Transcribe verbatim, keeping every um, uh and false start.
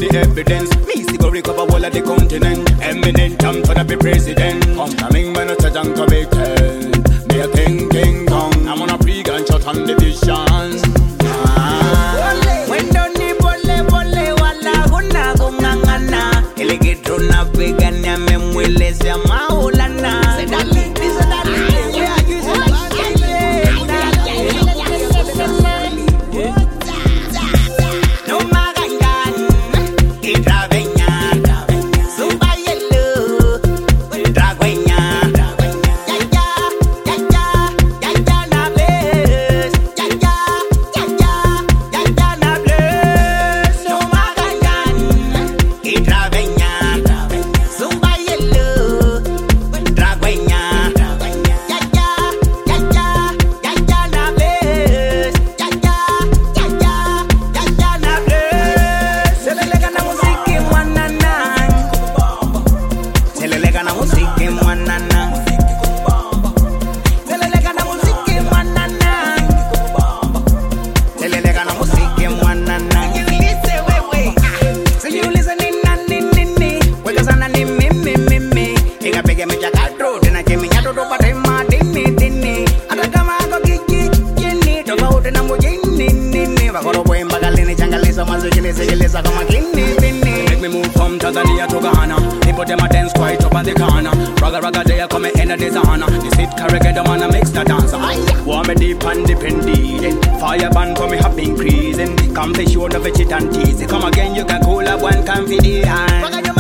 the evidence. Me see go recover all of the continent. Eminent, I'm gonna be president. Homecoming, man, it's a junk of it. Be a king, king, kong. I'm on a pre-gun shot on the vision. When don't ni bole bole wala huna gungangana. Ele getro na vegania memwele se maulana. Se dali, se dali. We are using like no magangan. Idraveña, suba yellow. Dragweña, ya ya, ya ya, ya ya na bless. Ya ya, ya ya, ya ya na bless. No magangan. Idraveña, suba yellow. Dragweña, ya ya, ya ya, ya ya na bless. Ya ya, ya ya, ya ya na bless. Selelega na muziki mwanana. Selelega na muziki mwanana. Selelega na muziki mwanana. Selelega na muziki mwanana. Niulize wewe, siulize ni nani nini. Weka sana ni mimi mimi. Ikapige michakato tena kiminyato tupate madini dini. Hata kama ako kiki kini tofauti na mujini nini. Wakoro bwemba galini changalisa mazujilisa jilisa kama kini dini. Make me move from Tanzania to Ghana. People them a dance quite up on the corner. Ragga ragga they a come in a designer. The sit carrega the man a mix the dancer. Warm me deep and dependent. Fire band for me have been increasing. Come fish you the veget and tease. Come again you can cool up one can feed the hand.